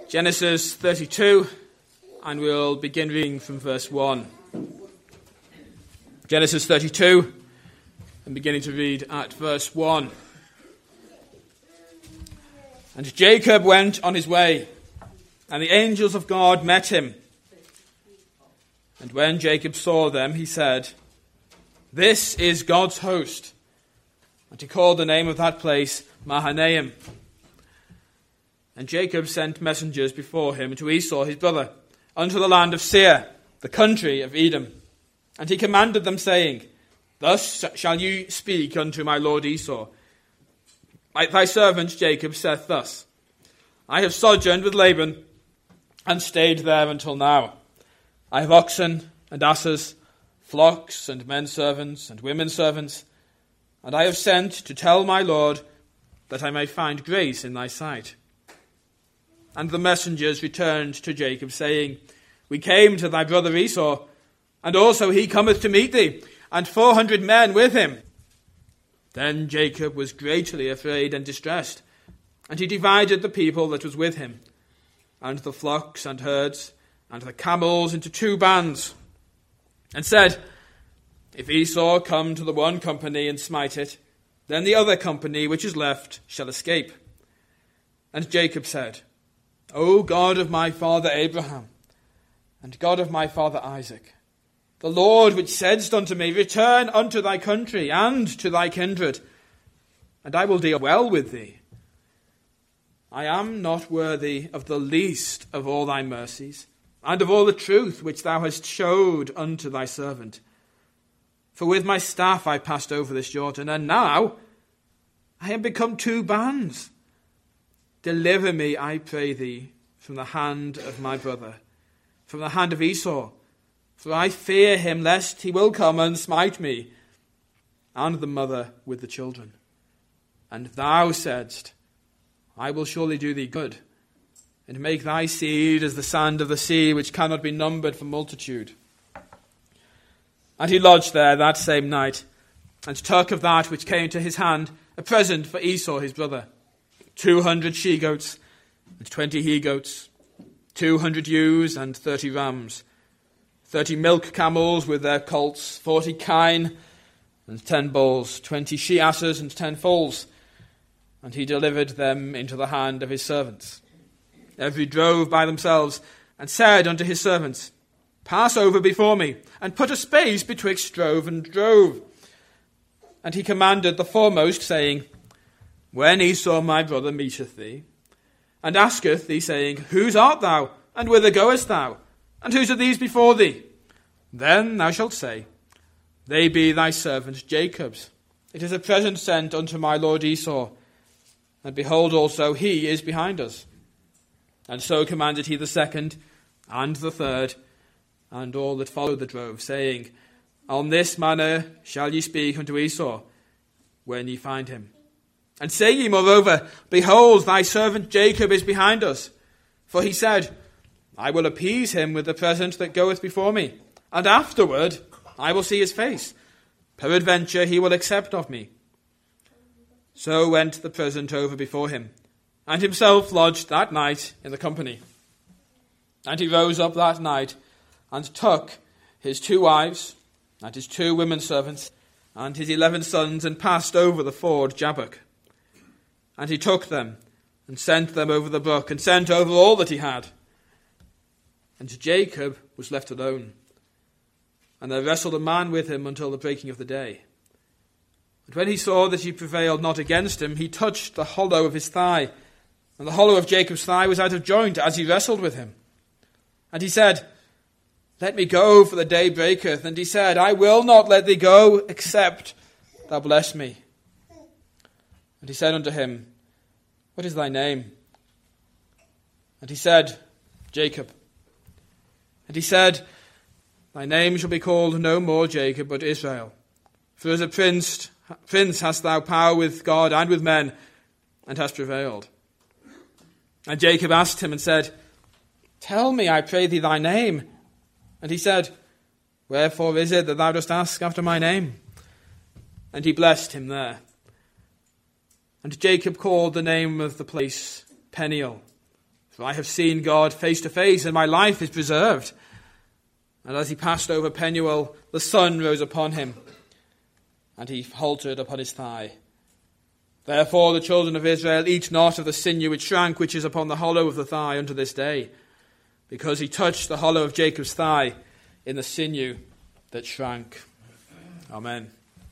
Genesis 32, and we'll begin reading from verse 1. Genesis 32, and beginning to read at verse 1. And Jacob went on his way, and the angels of God met him. And when Jacob saw them, he said, "This is God's host." And he called the name of that place Mahanaim. And Jacob sent messengers before him to Esau his brother, unto the land of Seir, the country of Edom. And he commanded them, saying, "Thus shall you speak unto my lord Esau. Thy servant Jacob saith thus, I have sojourned with Laban, and stayed there until now. I have oxen and asses, flocks and men servants and women servants, and I have sent to tell my lord that I may find grace in thy sight." And the messengers returned to Jacob, saying, "We came to thy brother Esau, and also he cometh to meet thee, and 400 men with him." Then Jacob was greatly afraid and distressed, and he divided the people that was with him, and the flocks and herds, and the camels into 2 bands, and said, "If Esau come to the one company and smite it, then the other company which is left shall escape." And Jacob said, "O God of my father Abraham, and God of my father Isaac, the Lord which saidst unto me, Return unto thy country and to thy kindred, and I will deal well with thee. I am not worthy of the least of all thy mercies, and of all the truth which thou hast showed unto thy servant. For with my staff I passed over this Jordan, and now I am become 2 bands. Deliver me, I pray thee, from the hand of my brother, from the hand of Esau, for I fear him, lest he will come and smite me, and the mother with the children. And thou saidst, I will surely do thee good, and make thy seed as the sand of the sea, which cannot be numbered for multitude." And he lodged there that same night, and took of that which came to his hand a present for Esau his brother, 200 she-goats, and 20 he-goats, 200 ewes, and 30 rams, 30 milk camels with their colts, 40 kine, and 10 bulls, 20 she-asses, and 10 foals. And he delivered them into the hand of his servants. Every drove by themselves, and said unto his servants, "Pass over before me, and put a space betwixt drove and drove." And he commanded the foremost, saying, "When Esau my brother meeteth thee, and asketh thee, saying, Whose art thou, and whither goest thou, and whose are these before thee? Then thou shalt say, They be thy servant Jacob's. It is a present sent unto my lord Esau, and behold also he is behind us." And so commanded he the second, and the third, and all that followed the drove, saying, "On this manner shall ye speak unto Esau, when ye find him. And say ye moreover, Behold, thy servant Jacob is behind us. For he said, I will appease him with the present that goeth before me, and afterward I will see his face. Peradventure he will accept of me." So went the present over before him, and himself lodged that night in the company. And he rose up that night, and took his 2 wives, and his 2 women servants, and his 11 sons, and passed over the ford Jabbok. And he took them, and sent them over the brook, and sent over all that he had. And Jacob was left alone, and there wrestled a man with him until the breaking of the day. And when he saw that he prevailed not against him, he touched the hollow of his thigh, and the hollow of Jacob's thigh was out of joint as he wrestled with him. And he said, "Let me go, for the day breaketh." And he said, "I will not let thee go, except thou bless me." And he said unto him, "What is thy name?" And he said, "Jacob." And he said, "Thy name shall be called no more Jacob, but Israel. For as a prince hast thou power with God and with men, and hast prevailed." And Jacob asked him and said, "Tell me, I pray thee, thy name." And he said, "Wherefore is it that thou dost ask after my name?" And he blessed him there. And Jacob called the name of the place Peniel, For I have seen God face to face, and my life is preserved. And as he passed over Penuel, the sun rose upon him, and he haltered upon his thigh. Therefore the children of Israel eat not of the sinew which shrank, which is upon the hollow of the thigh unto this day, because he touched the hollow of Jacob's thigh in the sinew that shrank. Amen.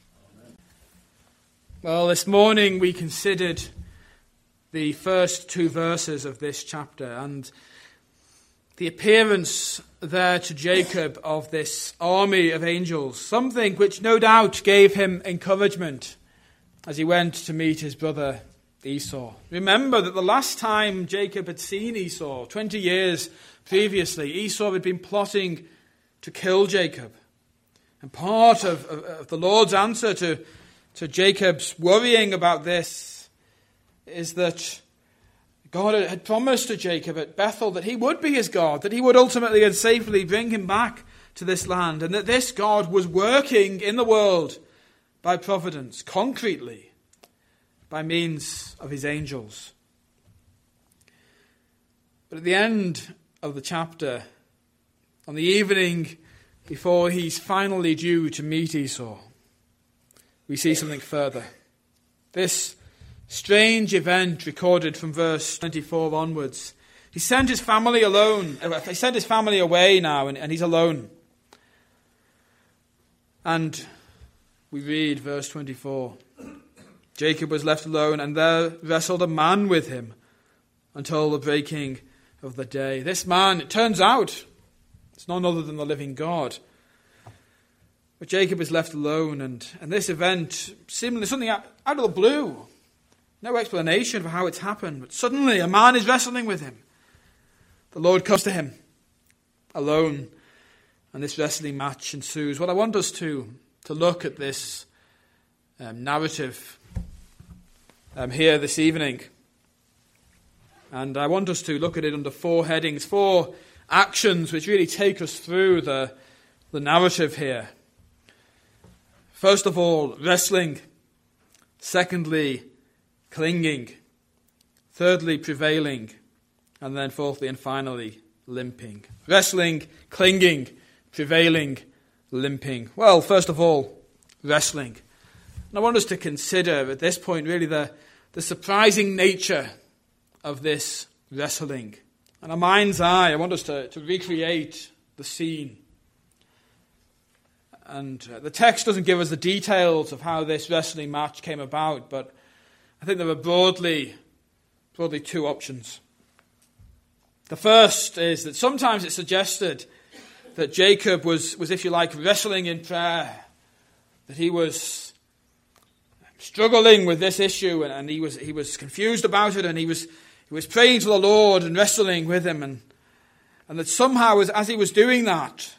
Well, this morning we considered the first two verses of this chapter and the appearance there to Jacob of this army of angels, something which no doubt gave him encouragement as he went to meet his brother Esau. Remember that the last time Jacob had seen Esau, 20 years previously, Esau had been plotting to kill Jacob. And part of the Lord's answer to Jacob's worrying about this is that God had promised to Jacob at Bethel that he would be his God, that he would ultimately and safely bring him back to this land, and that this God was working in the world by providence, concretely, by means of his angels. But at the end of the chapter, on the evening before he's finally due to meet Esau, we see something further. This strange event recorded from verse 24 onwards. He sent his family alone. He sent his family away now, and he's alone. And we read verse 24. Jacob was left alone, and there wrestled a man with him until the breaking of the day. This man, it turns out, it's none other than the living God. But Jacob is left alone, and this event, seemingly something out of the blue. No explanation for how it's happened, but suddenly a man is wrestling with him. The Lord comes to him, alone, and this wrestling match ensues. Well, I want us to look at this narrative here this evening. And I want us to look at it under four headings, four actions which really take us through the narrative here. First of all, wrestling. Secondly, clinging. Thirdly, prevailing. And then fourthly and finally, limping. Wrestling, clinging, prevailing, limping. Well, first of all, wrestling. And I want us to consider at this point really the surprising nature of this wrestling. In our mind's eye, I want us to recreate the scene. And the text doesn't give us the details of how this wrestling match came about, but I think there are broadly two options. The first is that sometimes it's suggested that Jacob was, if you like, wrestling in prayer, that he was struggling with this issue, and he was confused about it, and he was praying to the Lord and wrestling with him, and that somehow as he was doing that,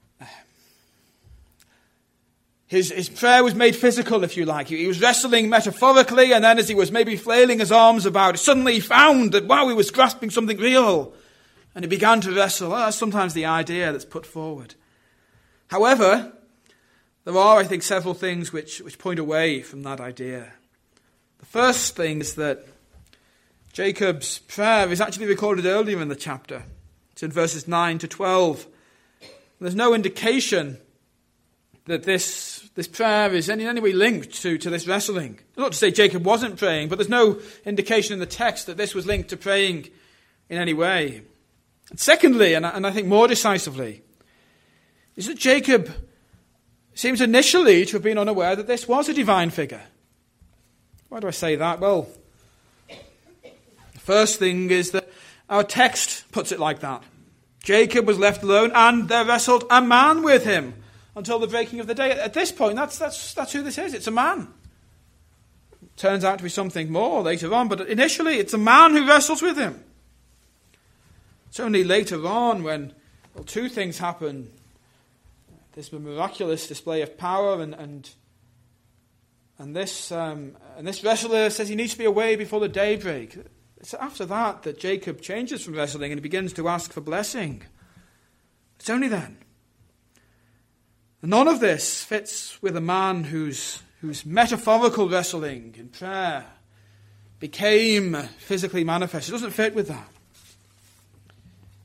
his prayer was made physical, if you like. He was wrestling metaphorically, and then as he was maybe flailing his arms about, suddenly he found that, wow, he was grasping something real. And he began to wrestle. Well, that's sometimes the idea that's put forward. However, there are, I think, several things which point away from that idea. The first thing is that Jacob's prayer is actually recorded earlier in the chapter. It's in verses 9 to 12. There's no indication that this prayer is in any way linked to this wrestling. Not to say Jacob wasn't praying, but there's no indication in the text that this was linked to praying in any way. And secondly, and I think more decisively, is that Jacob seems initially to have been unaware that this was a divine figure. Why do I say that? Well, the first thing is that our text puts it like that. Jacob was left alone, and there wrestled a man with him until the breaking of the day. At this point, that's who this is. It's a man. It turns out to be something more later on, but initially it's a man who wrestles with him. It's only later on when two things happen. There's a miraculous display of power, and this wrestler says he needs to be away before the daybreak. It's after that Jacob changes from wrestling and he begins to ask for blessing. It's only then. None of this fits with a man whose metaphorical wrestling in prayer became physically manifest. It doesn't fit with that.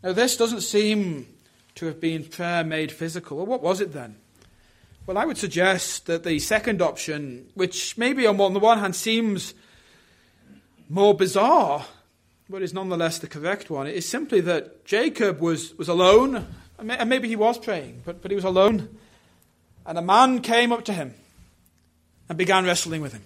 Now, this doesn't seem to have been prayer made physical. Well, what was it then? Well, I would suggest that the second option, which maybe on the one hand seems more bizarre, but is nonetheless the correct one, is simply that Jacob was alone, and maybe he was praying, but he was alone, and a man came up to him and began wrestling with him.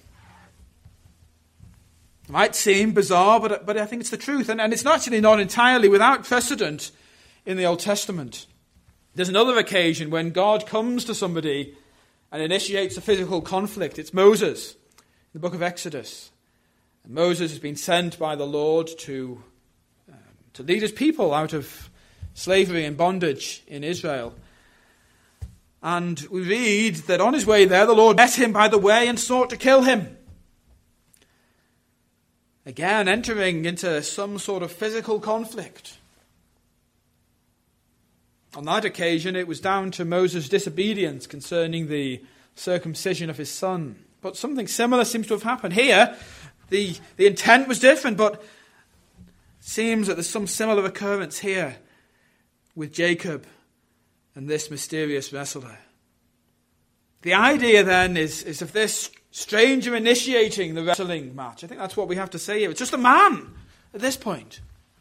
It might seem bizarre, but I think it's the truth. And it's actually not entirely without precedent in the Old Testament. There's another occasion when God comes to somebody and initiates a physical conflict. It's Moses in the book of Exodus. And Moses has been sent by the Lord to lead his people out of slavery and bondage in Israel. And we read that on his way there, the Lord met him by the way and sought to kill him. Again, entering into some sort of physical conflict. On that occasion, it was down to Moses' disobedience concerning the circumcision of his son. But something similar seems to have happened. Here, the intent was different, but it seems that there's some similar occurrence here with Jacob and this mysterious wrestler. The idea then is of this stranger initiating the wrestling match. I think that's what we have to say here. It's just a man at this point.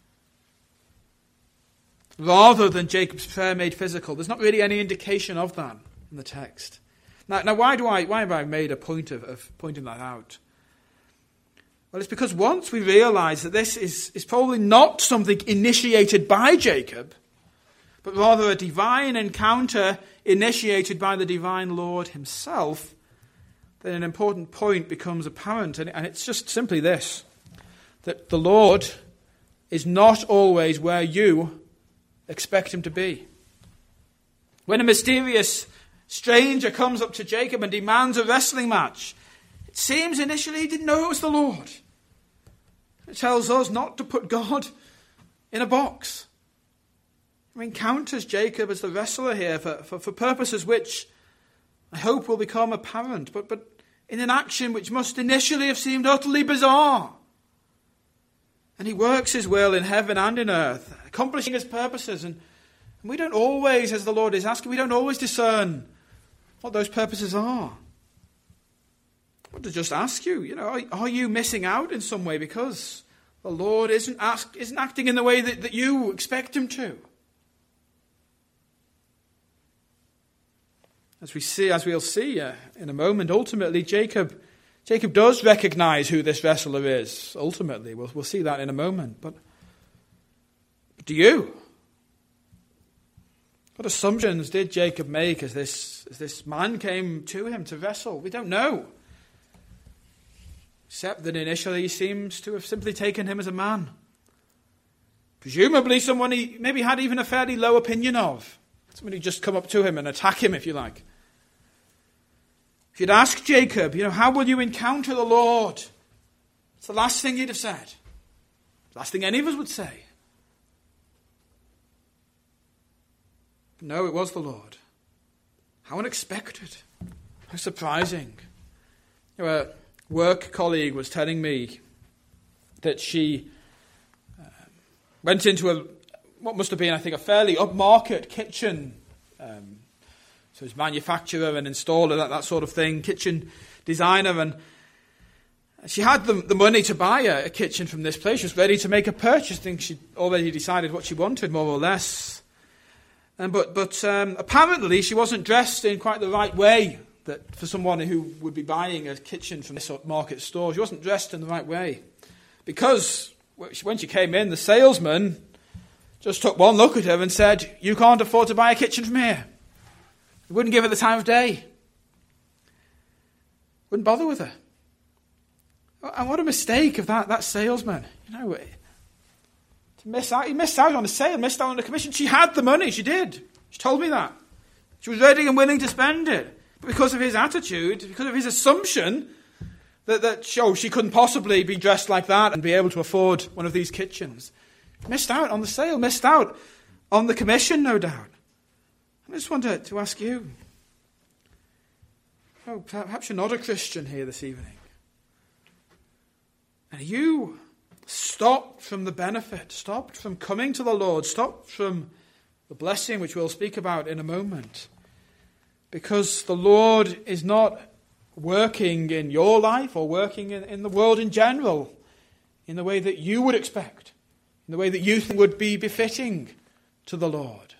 Rather than Jacob's prayer made physical. There's not really any indication of that in the text. Now why have I made a point of pointing that out? Well, it's because once we realize that this is probably not something initiated by Jacob, but rather a divine encounter initiated by the divine Lord himself, then an important point becomes apparent, and it's just simply this, that the Lord is not always where you expect him to be. When a mysterious stranger comes up to Jacob and demands a wrestling match, it seems initially he didn't know it was the Lord. It tells us not to put God in a box. He encounters Jacob as the wrestler here for purposes which I hope will become apparent, but in an action which must initially have seemed utterly bizarre. And he works his will in heaven and in earth, accomplishing his purposes. And we don't always, as the Lord is asking, we don't always discern what those purposes are. I want to just ask you, are you missing out in some way because the Lord isn't acting in the way that you expect him to? As we'll see in a moment, ultimately Jacob does recognize who this wrestler is. Ultimately, we'll see that in a moment. But do you? What assumptions did Jacob make as this man came to him to wrestle? We don't know. Except that initially he seems to have simply taken him as a man. Presumably someone he maybe had even a fairly low opinion of. Somebody just come up to him and attack him, if you like. If you'd ask Jacob, how will you encounter the Lord? It's the last thing he'd have said. The last thing any of us would say. But no, it was the Lord. How unexpected. How surprising. A work colleague was telling me that she went into what must have been, I think, a fairly upmarket kitchen. So it's manufacturer and installer, that sort of thing, kitchen designer. And she had the money to buy a kitchen from this place. She was ready to make a purchase. I think she'd already decided what she wanted, more or less. But apparently she wasn't dressed in quite the right way that for someone who would be buying a kitchen from this market store. She wasn't dressed in the right way. Because when she came in, the salesman just took one look at her and said, "You can't afford to buy a kitchen from here." He wouldn't give her the time of day. Wouldn't bother with her. And what a mistake of that salesman. To miss out. He missed out on a sale, missed out on a commission. She had the money, she did. She told me that. She was ready and willing to spend it. But because of his attitude, because of his assumption that she couldn't possibly be dressed like that and be able to afford one of these kitchens, missed out on the sale, missed out on the commission, no doubt. I just wanted to ask you, perhaps you're not a Christian here this evening. And are you stopped from the benefit, stopped from coming to the Lord, stopped from the blessing which we'll speak about in a moment. Because the Lord is not working in your life or working in the world in general in the way that you would expect, in the way that you think would be befitting to the Lord.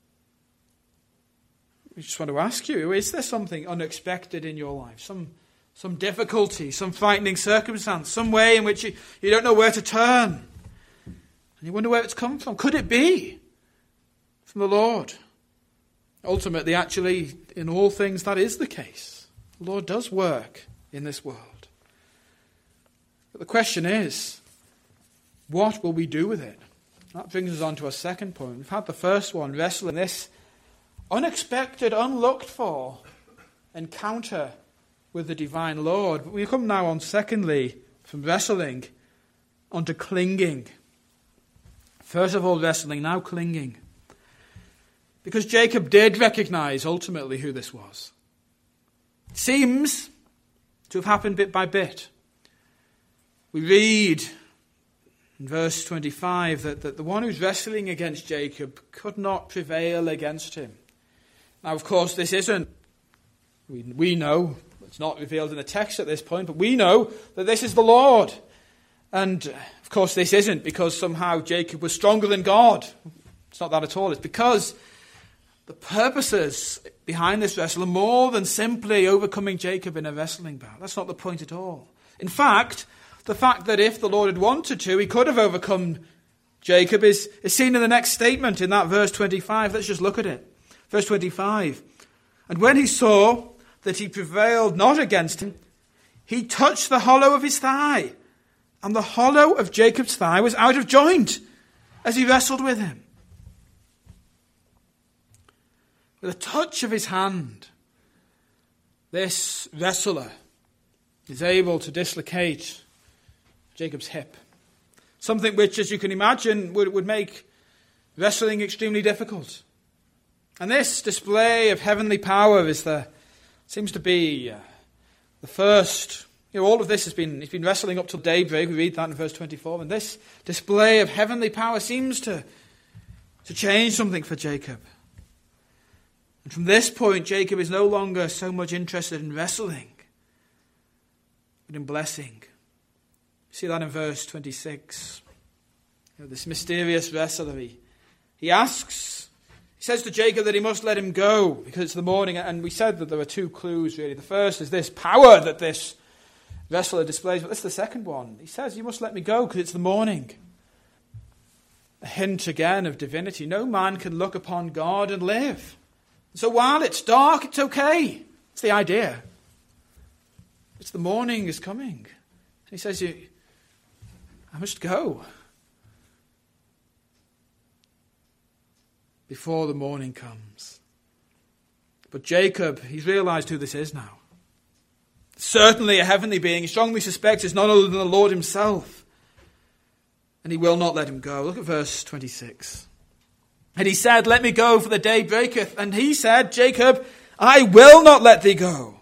We just want to ask you, is there something unexpected in your life? Some difficulty, some frightening circumstance, some way in which you don't know where to turn. And you wonder where it's come from. Could it be from the Lord? Ultimately, actually, in all things, that is the case. The Lord does work in this world. But the question is, what will we do with it? That brings us on to our second point. We've had the first one, wrestling this unexpected, unlooked for encounter with the divine Lord. But we come now on, secondly, from wrestling onto clinging. First of all, wrestling, now clinging. Because Jacob did recognize ultimately who this was. It seems to have happened bit by bit. We read in verse 25 that the one who's wrestling against Jacob could not prevail against him. Now, of course, this isn't, we know, it's not revealed in the text at this point, but we know that this is the Lord. And, of course, this isn't because somehow Jacob was stronger than God. It's not that at all. It's because the purposes behind this wrestle are more than simply overcoming Jacob in a wrestling bout. That's not the point at all. In fact, the fact that if the Lord had wanted to, he could have overcome Jacob is seen in the next statement in that verse 25. Let's just look at it. Verse 25. And when he saw that he prevailed not against him, he touched the hollow of his thigh. And the hollow of Jacob's thigh was out of joint as he wrestled with him. With a touch of his hand, this wrestler is able to dislocate Jacob's hip. Something which, as you can imagine, would make wrestling extremely difficult. And this display of heavenly power seems to be the first. All of this he's been wrestling up till daybreak. We read that in verse 24. And this display of heavenly power seems to change something for Jacob. And from this point, Jacob is no longer so much interested in wrestling, but in blessing. See that in verse 26. This mysterious wrestler, he says to Jacob that he must let him go because it's the morning. And we said that there were two clues, really. The first is this power that this wrestler displays, but this is the second one. He says, you must let me go because it's the morning. A hint again of divinity. No man can look upon God and live. So while it's dark, it's okay. It's the idea. It's the morning is coming. He says, I must go before the morning comes. But Jacob, he's realized who this is now. Certainly a heavenly being. He strongly suspects it's none other than the Lord himself. And he will not let him go. Look at verse 26. And he said, let me go, for the day breaketh. And he said, Jacob, I will not let thee go,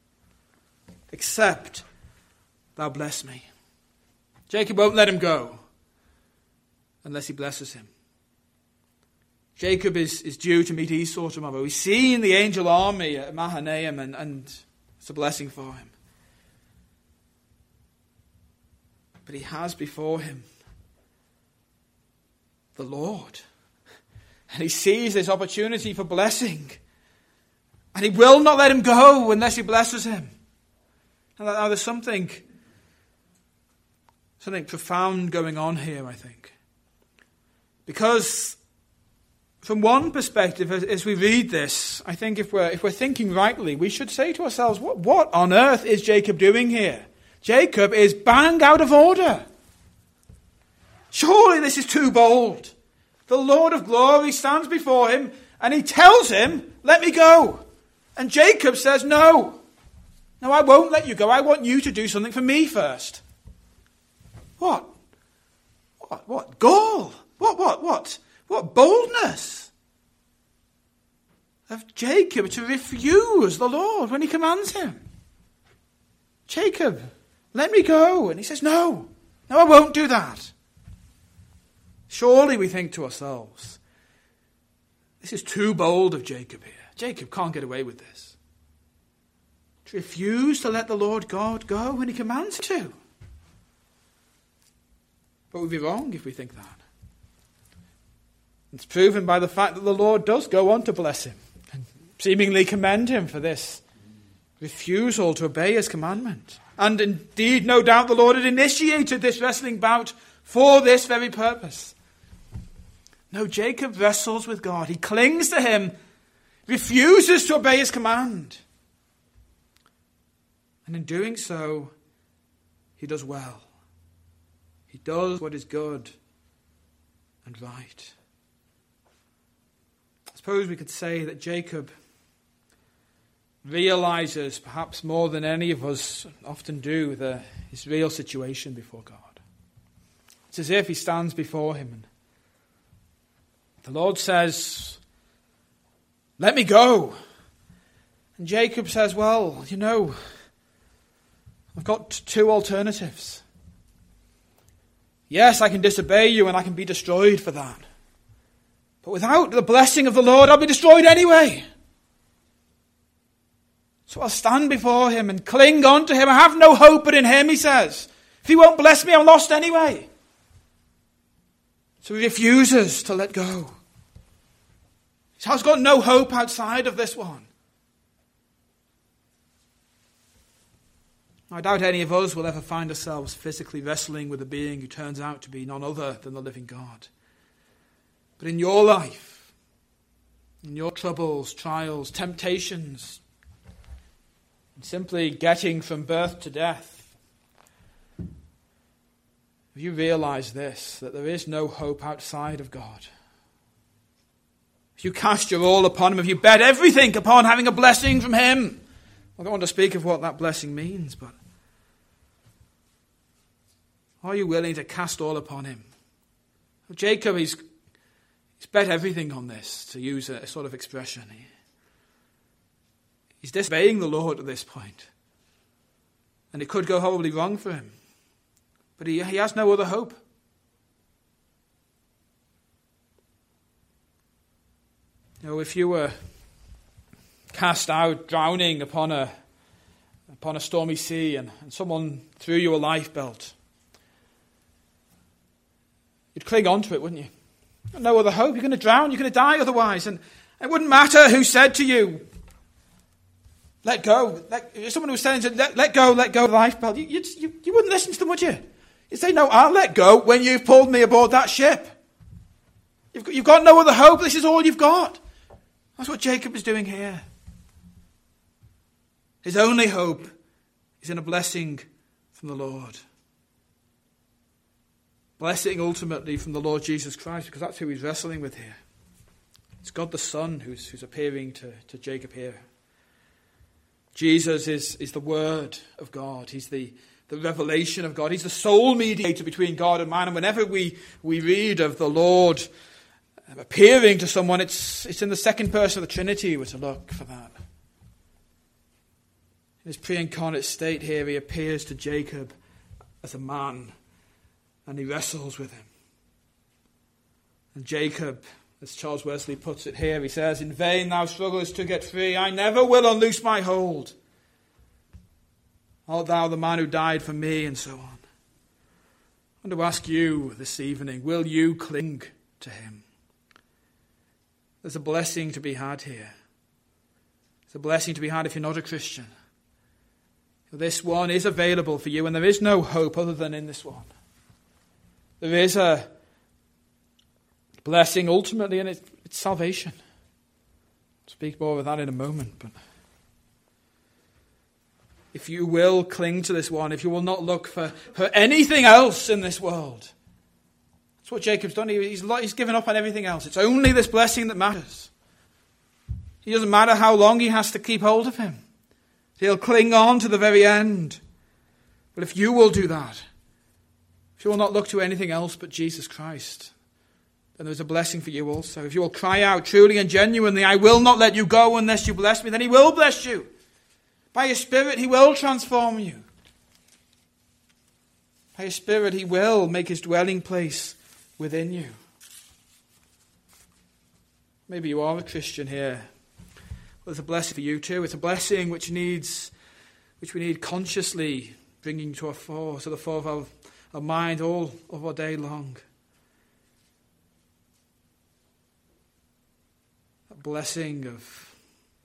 except thou bless me. Jacob won't let him go unless he blesses him. Jacob is due to meet Esau tomorrow. He's seen the angel army at Mahanaim, and it's a blessing for him. But he has before him the Lord. And he sees this opportunity for blessing. And he will not let him go unless he blesses him. And now there's something profound going on here, I think. Because from one perspective, as we read this, I think if we're thinking rightly, we should say to ourselves, what on earth is Jacob doing here? Jacob is bang out of order. Surely this is too bold. The Lord of glory stands before him and he tells him, let me go. And Jacob says, no, I won't let you go. I want you to do something for me first. What gall? What boldness of Jacob to refuse the Lord when he commands him. Jacob, let me go. And he says, no, No, I won't do that. Surely we think to ourselves, this is too bold of Jacob here. Jacob can't get away with this. To refuse to let the Lord God go when he commands to. But we'd be wrong if we think that. It's proven by the fact that the Lord does go on to bless him and seemingly commend him for this refusal to obey his commandment. And indeed, no doubt the Lord had initiated this wrestling bout for this very purpose. No, Jacob wrestles with God. He clings to him, refuses to obey his command. And in doing so, he does well. He does what is good and right. I suppose we could say that Jacob realizes, perhaps more than any of us often do, his real situation before God. It's as if he stands before him and the Lord says, "Let me go." And Jacob says, "Well, I've got two alternatives. Yes, I can disobey you and I can be destroyed for that. But without the blessing of the Lord, I'll be destroyed anyway. So I'll stand before him and cling on to him. I have no hope but in him," he says. "If he won't bless me, I'm lost anyway." So he refuses to let go. He's got no hope outside of this one. I doubt any of us will ever find ourselves physically wrestling with a being who turns out to be none other than the living God. But in your life, in your troubles, trials, temptations, and simply getting from birth to death, if you realize this, that there is no hope outside of God, if you cast your all upon him, if you bet everything upon having a blessing from him, I don't want to speak of what that blessing means, but are you willing to cast all upon him? Jacob, he's bet everything on this, to use a sort of expression. He's disobeying the Lord at this point. And it could go horribly wrong for him. But he has no other hope. If you were cast out drowning upon a stormy sea and someone threw you a lifebelt, you'd cling on to it, wouldn't you? No other hope. You're going to drown. You're going to die otherwise. And it wouldn't matter who said to you, "Let go." If someone was saying, let go of the lifebelt, you wouldn't listen to them, would you? You'd say, "No, I'll let go when you've pulled me aboard that ship. You've got no other hope. This is all you've got." That's what Jacob is doing here. His only hope is in a blessing from the Lord. Blessing ultimately from the Lord Jesus Christ, because that's who he's wrestling with here. It's God the Son who's appearing to Jacob here. Jesus is the Word of God. He's the revelation of God. He's the sole mediator between God and man. And whenever we read of the Lord appearing to someone, it's in the second person of the Trinity we're to look for that. In his pre-incarnate state here, he appears to Jacob as a man, and he wrestles with him. And Jacob, as Charles Wesley puts it here, he says, "In vain thou strugglest to get free. I never will unloose my hold. Art thou the man who died for me?" and so on. I want to ask you this evening, will you cling to him? There's a blessing to be had here. There's a blessing to be had if you're not a Christian. This one is available for you, and there is no hope other than in this one. There is a blessing ultimately, and it's salvation. I'll speak more of that in a moment. But if you will cling to this one, if you will not look for anything else in this world, that's what Jacob's done. He's given up on everything else. It's only this blessing that matters. It doesn't matter how long he has to keep hold of him. He'll cling on to the very end. But if you will do that, if you will not look to anything else but Jesus Christ, then there's a blessing for you also. If you will cry out truly and genuinely, "I will not let you go unless you bless me," then he will bless you. By his Spirit, he will transform you. By his Spirit he will make his dwelling place within you. Maybe you are a Christian here. Well, it's a blessing for you too. It's a blessing which we need consciously bringing to the fore of our mind all of our day long. That blessing of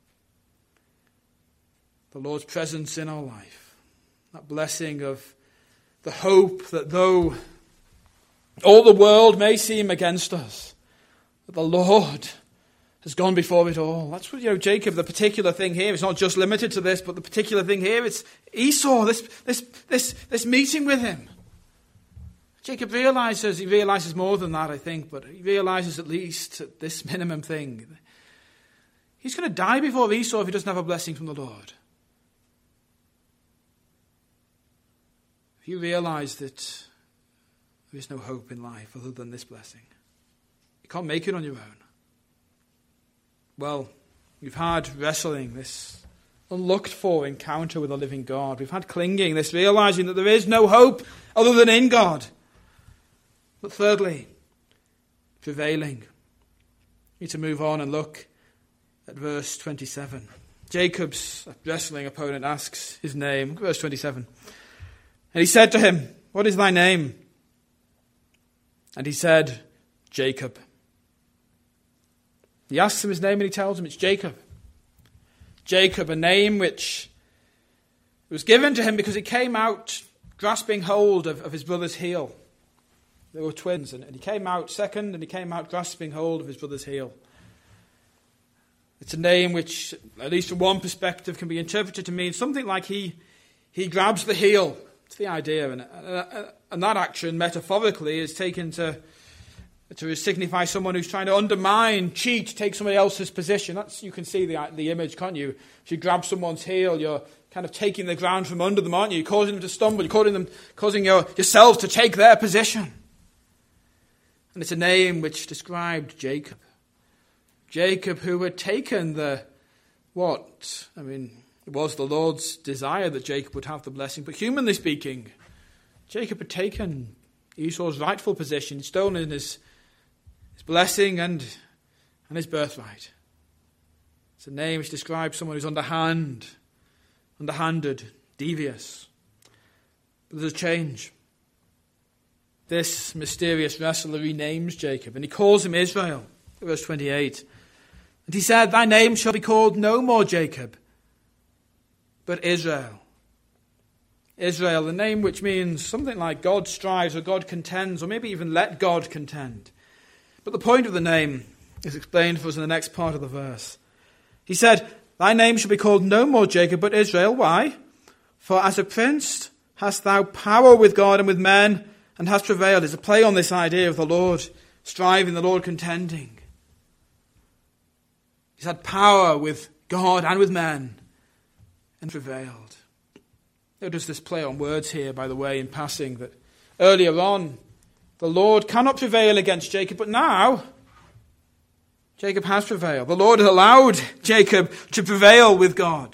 the Lord's presence in our life. That blessing of the hope that though all the world may seem against us, that the Lord has gone before it all. That's what, Jacob, the particular thing here, it's not just limited to this, but the particular thing here, it's Esau, this meeting with him. Jacob realizes more than that, I think, but he realizes at least this minimum thing. He's going to die before Esau if he doesn't have a blessing from the Lord. If you realize that there is no hope in life other than this blessing, you can't make it on your own. Well, we've had wrestling, this unlooked-for encounter with the living God. We've had clinging, this realizing that there is no hope other than in God. But thirdly, prevailing. We need to move on and look at verse 27. Jacob's wrestling opponent asks his name. Verse 27. And he said to him, "What is thy name?" And he said, "Jacob." He asks him his name and he tells him it's Jacob. Jacob, a name which was given to him because he came out grasping hold of his brother's heel. They were twins, and he came out second, and he came out grasping hold of his brother's heel. It's a name which, at least from one perspective, can be interpreted to mean something like he grabs the heel. It's the idea, and that action, metaphorically, is taken to signify someone who's trying to undermine, cheat, take somebody else's position. You can see the image, can't you? If you grab someone's heel, you're kind of taking the ground from under them, aren't you? You're causing them to stumble. You're causing yourself to take their position. And it's a name which described Jacob. Jacob, who had taken it was the Lord's desire that Jacob would have the blessing, but humanly speaking, Jacob had taken Esau's rightful position, stolen his blessing and his birthright. It's a name which describes someone who's underhanded, devious. But there's a change. This mysterious wrestler renames Jacob, and he calls him Israel. Verse 28. And he said, "Thy name shall be called no more Jacob, but Israel." Israel, a name which means something like God strives or God contends, or maybe even let God contend. But the point of the name is explained for us in the next part of the verse. He said, "Thy name shall be called no more Jacob, but Israel." Why? "For as a prince hast thou power with God and with men, and hast prevailed." It's a play on this idea of the Lord striving, the Lord contending. He's had power with God and with men, and prevailed. Notice this play on words here, by the way, in passing, that earlier on, the Lord cannot prevail against Jacob, but now, Jacob has prevailed. The Lord has allowed Jacob to prevail with God.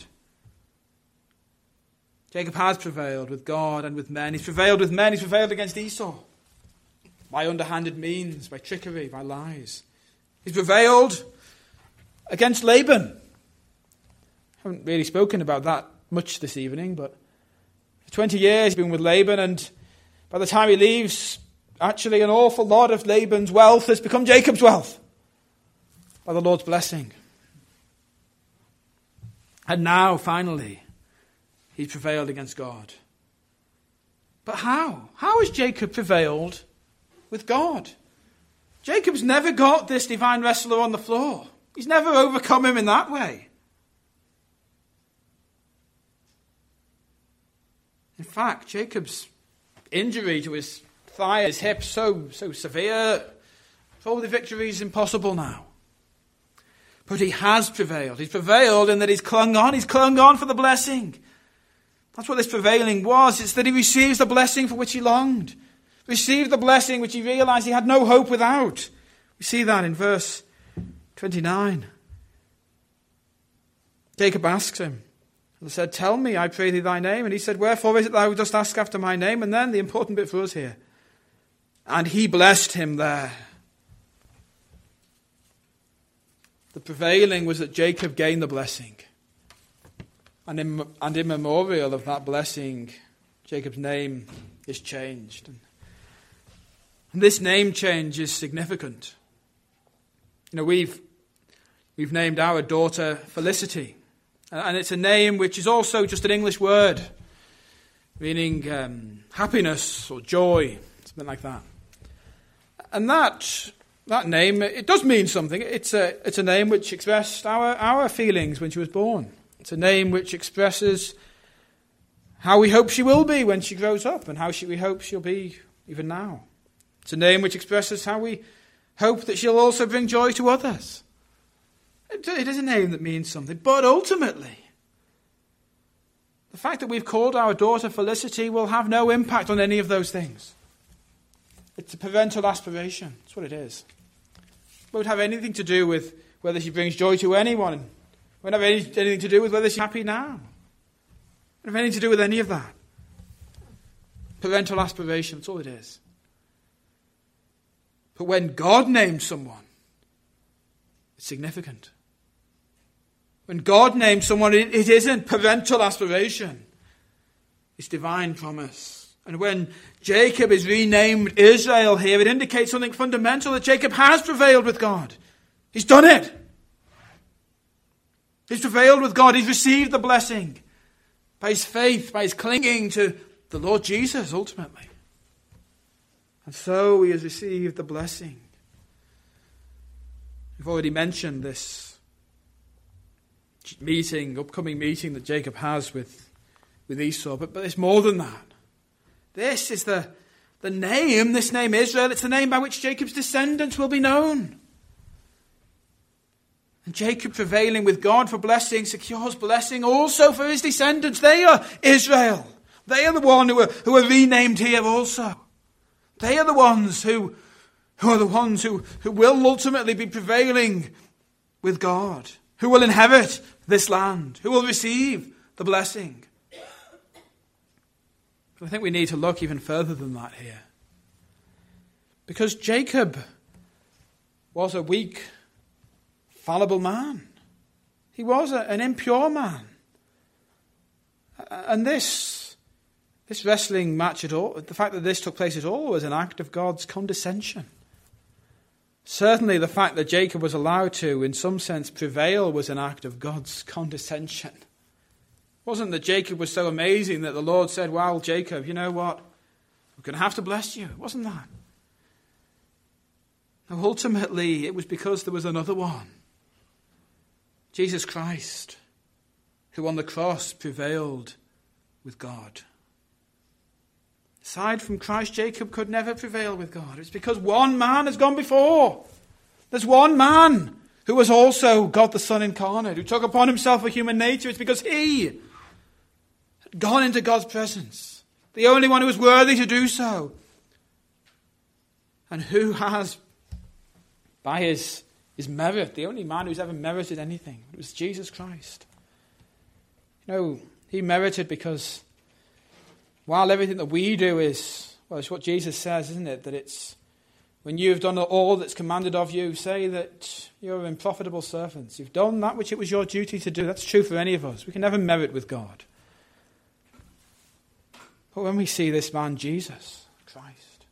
Jacob has prevailed with God and with men. He's prevailed with men. He's prevailed against Esau. By underhanded means, by trickery, by lies. He's prevailed against Laban. I haven't really spoken about that much this evening, but for 20 years he's been with Laban, and by the time he leaves, actually an awful lot of Laban's wealth has become Jacob's wealth by the Lord's blessing. And now, finally, he's prevailed against God. But how? How has Jacob prevailed with God? Jacob's never got this divine wrestler on the floor. He's never overcome him in that way. In fact, Jacob's injury to his thigh, his hip, so severe, all the victory is impossible now. But he has prevailed. He's prevailed in that he's clung on. He's clung on for the blessing. That's what this prevailing was. It's that he receives the blessing for which he longed. Received the blessing which he realized he had no hope without. We see that in verse 29. Jacob asks him, and said, "Tell me, I pray thee, thy name." And he said, "Wherefore is it thou dost ask after my name?" And then the important bit for us here. And he blessed him there. The prevailing was that Jacob gained the blessing. And in memorial of that blessing, Jacob's name is changed. And this name change is significant. You know, we've named our daughter Felicity. And it's a name which is also just an English word, meaning happiness or joy, something like that. And that name, it does mean something. It's a name which expressed our feelings when she was born. It's a name which expresses how we hope she will be when she grows up and how we hope she'll be even now. It's a name which expresses how we hope that she'll also bring joy to others. It is a name that means something. But ultimately, the fact that we've called our daughter Felicity will have no impact on any of those things. It's a parental aspiration. That's what it is. It won't have anything to do with whether she brings joy to anyone. It won't have anything to do with whether she's happy now. It won't have anything to do with any of that. Parental aspiration, that's all it is. But when God names someone, it's significant. When God names someone, it isn't parental aspiration. It's divine promise. And when Jacob is renamed Israel here, it indicates something fundamental, that Jacob has prevailed with God. He's done it. He's prevailed with God. He's received the blessing by his faith, by his clinging to the Lord Jesus, ultimately. And so he has received the blessing. We've already mentioned this upcoming meeting that Jacob has with Esau, but it's more than that. This is the name, this name Israel, it's the name by which Jacob's descendants will be known. And Jacob prevailing with God for blessing secures blessing also for his descendants. They are Israel. They are the one who are renamed here also. They are the ones who will ultimately be prevailing with God, who will inherit this land, who will receive the blessing. But I think we need to look even further than that here. Because Jacob was a weak, fallible man. He was an impure man. And this wrestling match at all, the fact that this took place at all, was an act of God's condescension. Certainly the fact that Jacob was allowed to, in some sense, prevail was an act of God's condescension. It wasn't that Jacob was so amazing that the Lord said, "Well, Jacob, you know what? We're going to have to bless you." It wasn't that. No, ultimately, it was because there was another one. Jesus Christ, who on the cross prevailed with God. Aside from Christ, Jacob could never prevail with God. It's because one man has gone before. There's one man who was also God the Son incarnate, who took upon himself a human nature. It's because he had gone into God's presence, the only one who was worthy to do so, and who has, by his merit, the only man who's ever merited anything, it was Jesus Christ. You know, he merited because while everything that we do is, well, it's what Jesus says, isn't it? That it's, when you have done all that's commanded of you, say that you're unprofitable servants. You've done that which it was your duty to do. That's true for any of us. We can never merit with God. But when we see this man, Jesus Christ,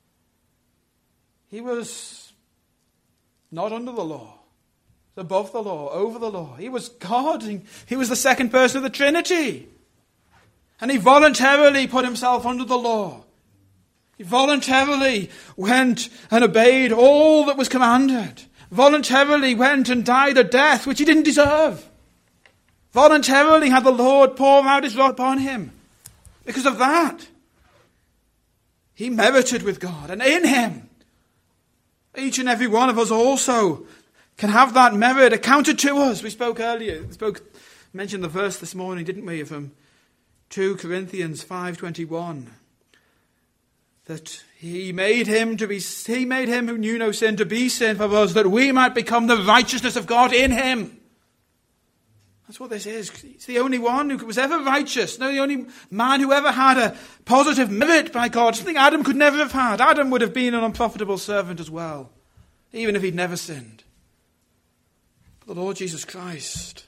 he was not under the law, above the law, over the law. He was God. He was the second person of the Trinity. And he voluntarily put himself under the law. He voluntarily went and obeyed all that was commanded. Voluntarily went and died a death which he didn't deserve. Voluntarily had the Lord pour out his wrath upon him. Because of that, he merited with God. And in him, each and every one of us also can have that merit accounted to us. We spoke earlier, mentioned the verse this morning, didn't we, from 2 Corinthians 5:21, that he made him who knew no sin to be sin for us, that we might become the righteousness of God in him. That's what this is. He's the only one who was ever righteous. No, the only man who ever had a positive merit by God. Something Adam could never have had. Adam would have been an unprofitable servant as well, even if he'd never sinned. But the Lord Jesus Christ,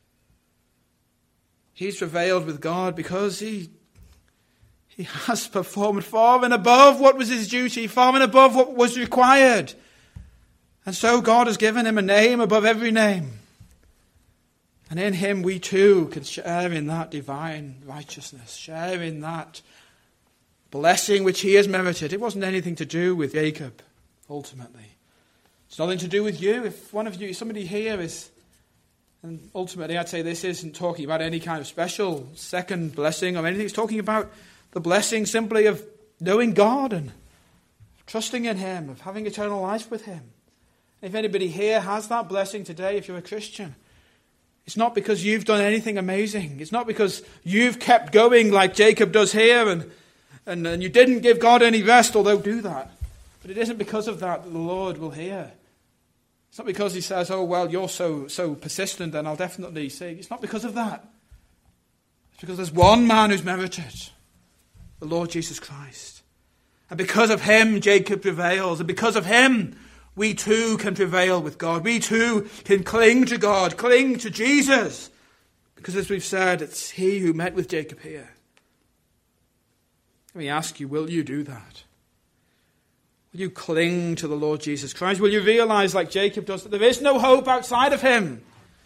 he's prevailed with God because he has performed far and above what was his duty, far and above what was required. And so God has given him a name above every name. And in him we too can share in that divine righteousness, share in that blessing which he has merited. It wasn't anything to do with Jacob, ultimately. It's nothing to do with you. If one of you, somebody here is, and ultimately I'd say this isn't talking about any kind of special second blessing or anything. It's talking about the blessing simply of knowing God and trusting in him, of having eternal life with him. If anybody here has that blessing today, if you're a Christian, it's not because you've done anything amazing. It's not because you've kept going like Jacob does here and you didn't give God any rest, although do that. But it isn't because of that the Lord will hear. It's not because he says, oh, well, you're so persistent and I'll definitely say. It's not because of that. It's because there's one man who's merited, the Lord Jesus Christ. And because of him, Jacob prevails. And because of him, we too can prevail with God. We too can cling to God, cling to Jesus. Because as we've said, it's he who met with Jacob here. Let me ask you, will you do that? Will you cling to the Lord Jesus Christ? Will you realize, like Jacob does, that there is no hope outside of him?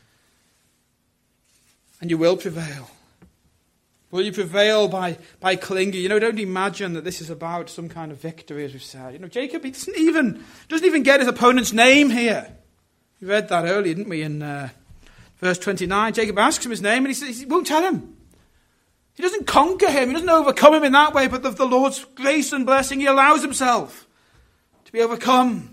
And you will prevail. Will you prevail by clinging? Don't imagine that this is about some kind of victory, as we've said. Jacob, he doesn't even get his opponent's name here. We read that earlier, didn't we, in verse 29. Jacob asks him his name, and he won't tell him. He doesn't conquer him. He doesn't overcome him in that way, but of the Lord's grace and blessing, he allows himself to be overcome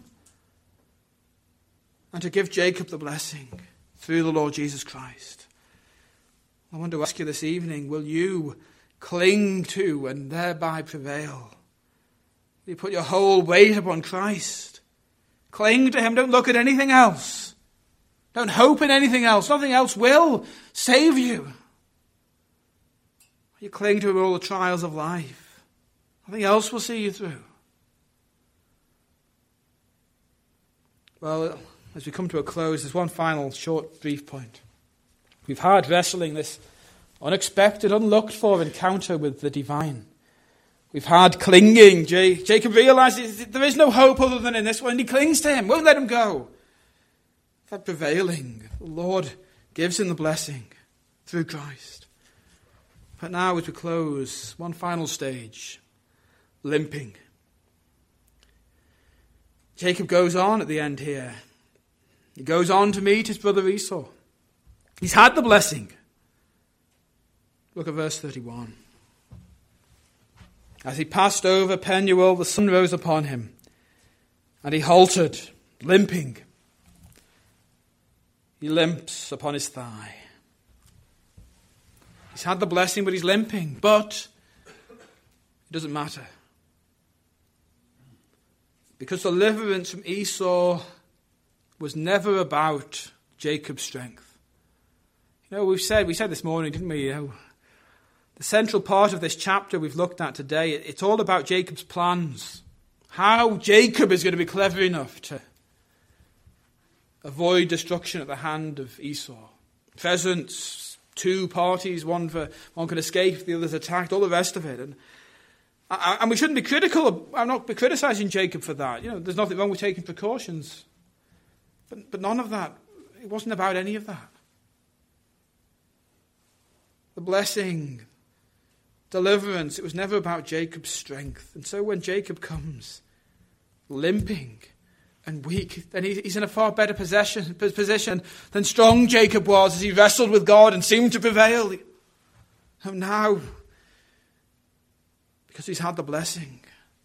and to give Jacob the blessing through the Lord Jesus Christ. I want to ask you this evening, will you cling to and thereby prevail? Will you put your whole weight upon Christ? Cling to him. Don't look at anything else. Don't hope in anything else. Nothing else will save you. Will you cling to him in all the trials of life? Nothing else will see you through. Well, as we come to a close, there's one final short, brief point. We've had wrestling this unexpected, unlooked for encounter with the divine. We've had clinging. Jacob realizes there is no hope other than in this one. He clings to him, won't let him go. That prevailing, the Lord gives him the blessing through Christ. But now as we close, one final stage, limping. Jacob goes on at the end here. He goes on to meet his brother Esau. He's had the blessing. Look at verse 31. As he passed over Penuel, the sun rose upon him, and he halted, limping. He limps upon his thigh. He's had the blessing, but he's limping. But it doesn't matter. Because deliverance from Esau was never about Jacob's strength. We said this morning, didn't we? The central part of this chapter we've looked at today, it's all about Jacob's plans. How Jacob is going to be clever enough to avoid destruction at the hand of Esau. Presents, two parties, one can escape, the other's attacked, all the rest of it. And we shouldn't be critical. I'm not criticizing Jacob for that. There's nothing wrong with taking precautions. But none of that. It wasn't about any of that. The blessing, deliverance, it was never about Jacob's strength. And so when Jacob comes, limping and weak, then he's in a far better position than strong Jacob was as he wrestled with God and seemed to prevail. And now, because he's had the blessing,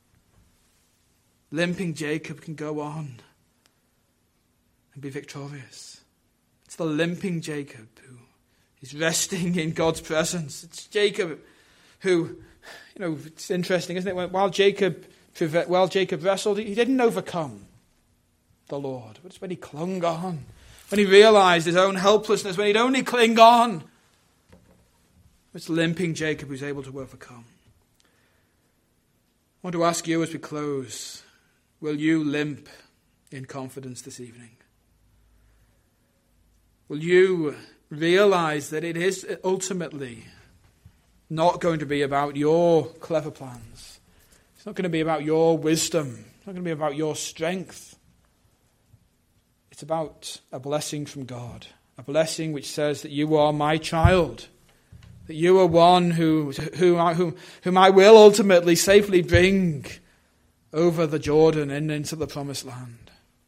limping Jacob can go on and be victorious. It's the limping Jacob who is resting in God's presence. It's Jacob who, it's interesting, isn't it? While Jacob wrestled, he didn't overcome the Lord. But it's when he clung on when he realized his own helplessness, when he'd only cling on. It's limping Jacob who's able to overcome. I want to ask you as we close, will you limp in confidence this evening? Will you realize that it is ultimately not going to be about your clever plans? It's not going to be about your wisdom. It's not going to be about your strength. It's about a blessing from God, a blessing which says that you are my child, that you are one whom I will ultimately safely bring over the Jordan and into the promised land.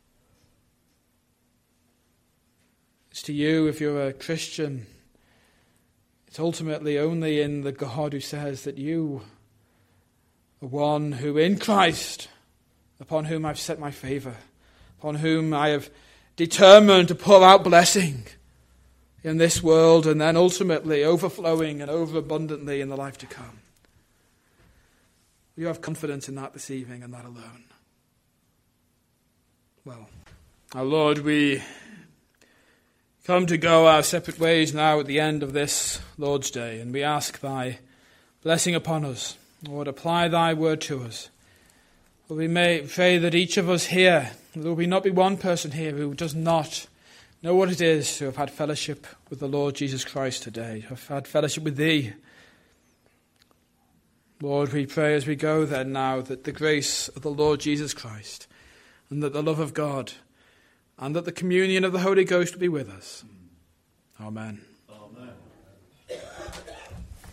It's to you, if you're a Christian, it's ultimately only in the God who says that you are one who in Christ, upon whom I've set my favour, upon whom I have determined to pour out blessing in this world and then ultimately overflowing and overabundantly in the life to come. You have confidence in that this evening and that alone. Well, our Lord, we come to go our separate ways now at the end of this Lord's Day, and we ask thy blessing upon us. Lord, apply thy word to us. Lord, we may pray that each of us here, there will not be one person here who does not know what it is to have had fellowship with the Lord Jesus Christ today, to have had fellowship with thee. Lord, we pray as we go then now that the grace of the Lord Jesus Christ and that the love of God and that the communion of the Holy Ghost will be with us. Amen.